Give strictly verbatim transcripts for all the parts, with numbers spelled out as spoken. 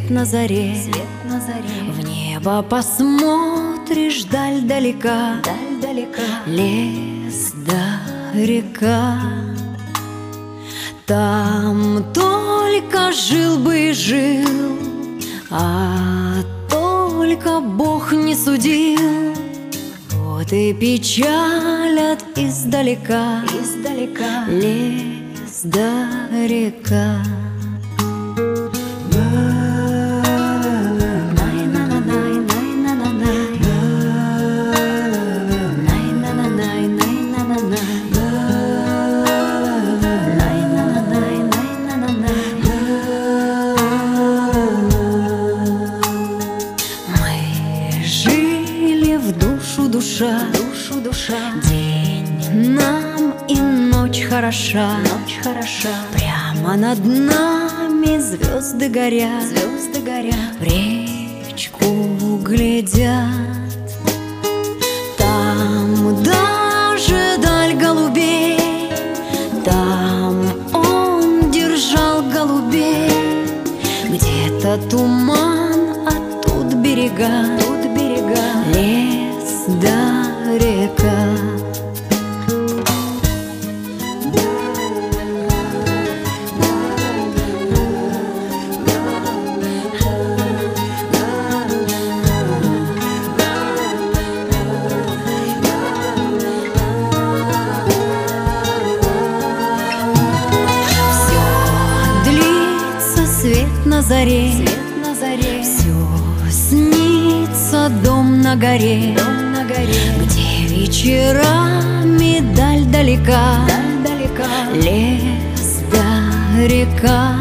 свет на заре, свет на заре. В небо посмотришь, даль далека, Даль далека, лес да река. Там только жил бы и жил, а только Бог не судил. Вот и печалят издалека, издалека. лес да река. Душа, душу душа, день нам и ночь хороша, ночь хороша. Прямо над нами звезды горят, звезды горят, в речку глядят. Там даже даль голубей, там он держал голубей. Где-то туман, а тут берега, тут берега, лес да река. Все длится, свет на заре, свет на заре. Все снится, дом на горе, Дом на горе, где вечерами даль далека, даль далека, лес да река.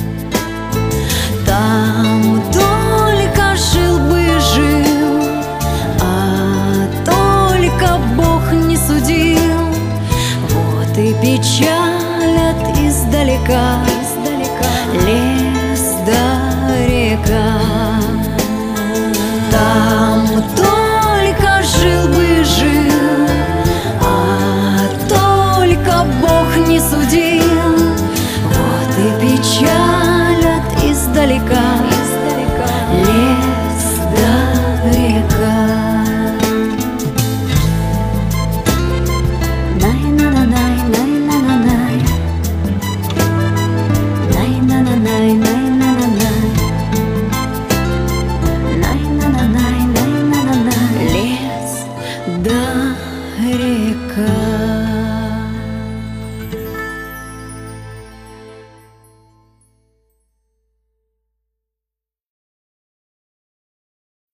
Там только жил бы и жил, а только Бог не судил. Вот и печалят издалека, издалека, лес да река. Там только жил бы и жил, а только Бог не судил. Вот и печалят издалека,